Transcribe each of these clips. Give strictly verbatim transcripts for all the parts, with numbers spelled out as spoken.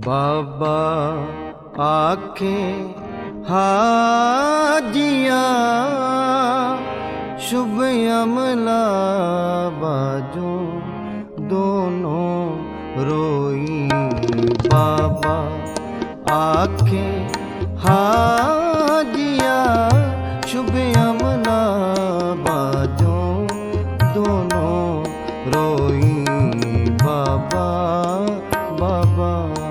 बाबा आखे हाजिया शुभ अमला बाजू दोनों रोई। बाबा आखे हाजिया शुभ अमला बाजू दोनों रोई। बाबा बाबा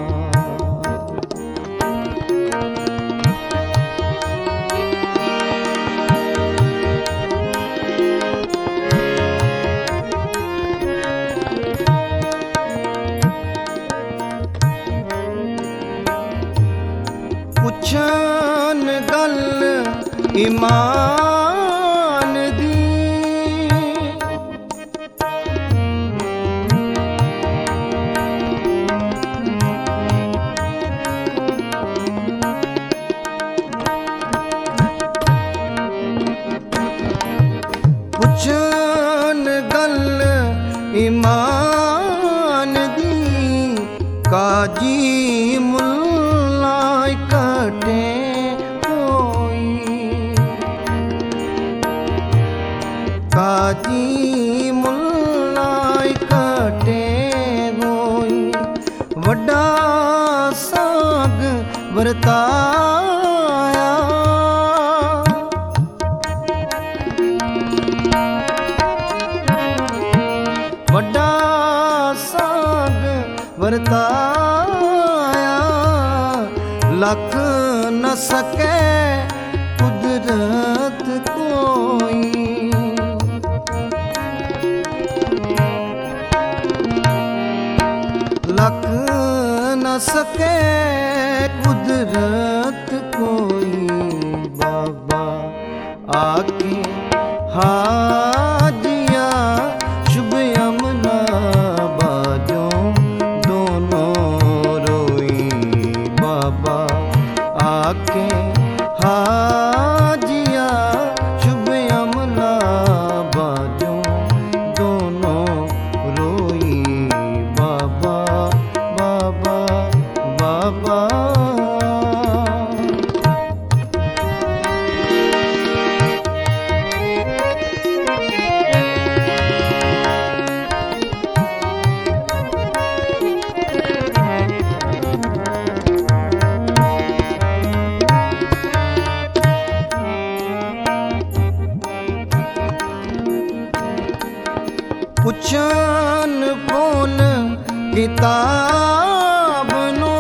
पुछन गल ईमान दी पुछन गल ईमान दी काजी मुल्ला इकट्ठे काजी मुल्ला इकट्ठे होई। वड्डा साग वरताया वड्डा साग वरताया लख न सके कुदरत कोई। लख न सके कुदरत कोई। बाबा आके हाजिया शुभ अमला बाजो दोनों रोई। बाबा आके हाजिया शुभ अमला बाजो दोनों रोई। बाबा बाबा बाबा पुछन फोन किताब नो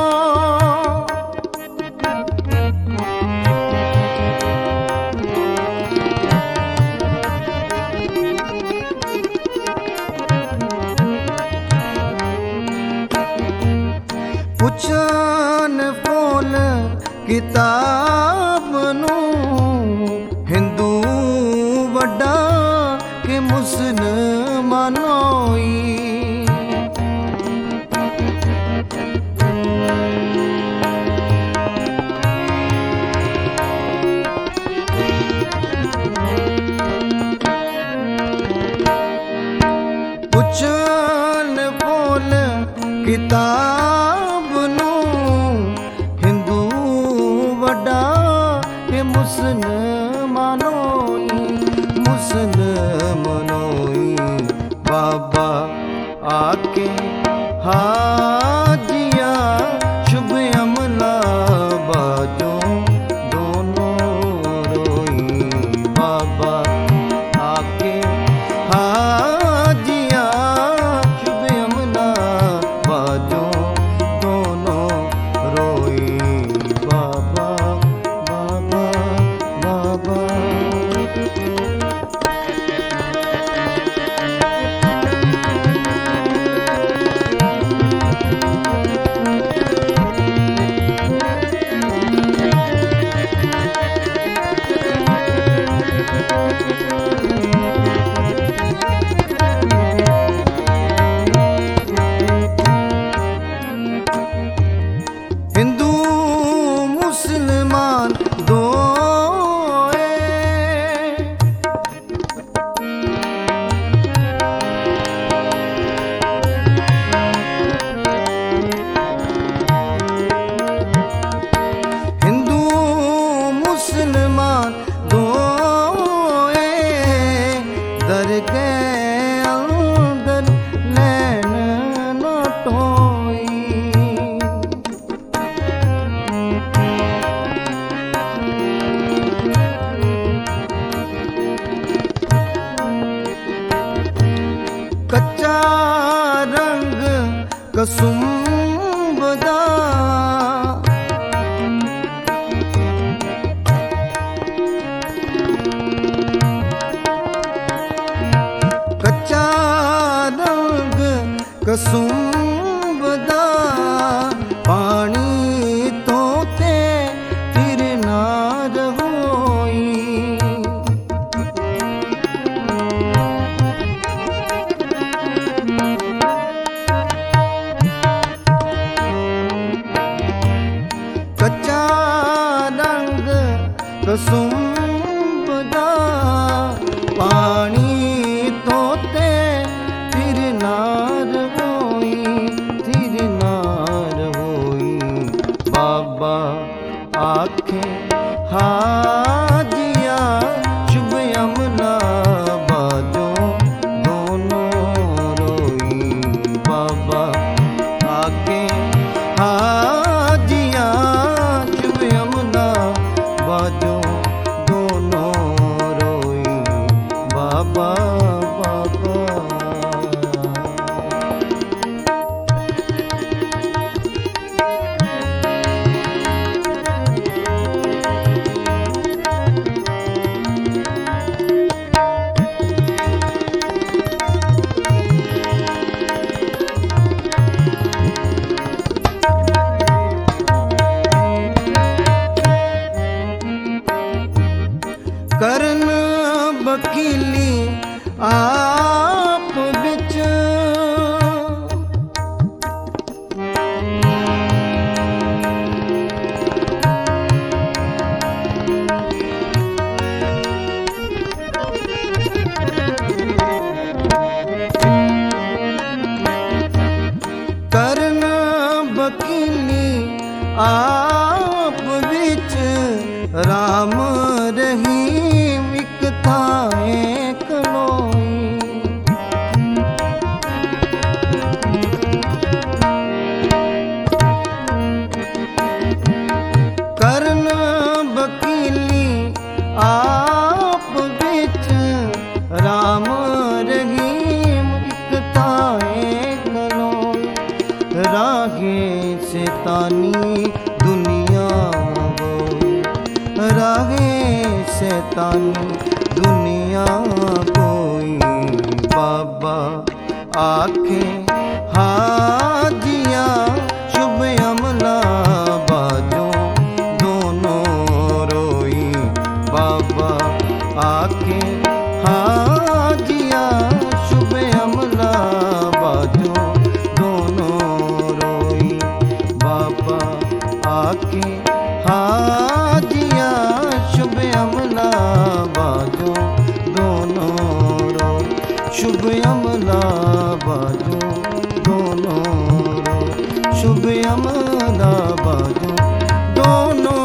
पुछन फोन किताब नो हिंदू वड्डा के मुसलमानोई। पुछन बोल किताब नो हिंदू वड्डा के मुसलमानोई मुसलमानोई। बाबा आके हाजिया शुभ अमला बाजो दोनों रोई। बाबा आके हाजिया शुभ अमला बाजो दोनों रोई। बाबा बाबा बाबा कच्चा रंग कसुंभ दा कच्चा रंग कसुंभ दा पानी तोते फिर नार होई। कच्चा रंग कसुंभ दा पानी तोते फिर नार होई, फिर नार होई। बाबा आखे हाजिया शुभ यमुना बाजो दोनों रोई। बाबा आखे हाजिया शुभ यमुना बाजो दोनों रोई। बाबा बाबा करन वकीली आप बिच करन वकीली आप बिच राम रहीम इक थाए कलोई। करन वकीली आप बिच राम रहीम इक थाए कलोई। रागे शैतानी दुनिया रागे शैतानी दुनिया कोई। बाबा आखे हाजिया शुभ यमुना बाजो दोनों रोई। बाबा आखे हाजिया शुभ यमुना बाजो दोनों रोई। बाबा आखे हाजिया शुभ यमुना बाजो दोनों रोई। शुभ यमुना बाजो दोनों रोई। शुभ यमुना बाजो दोनों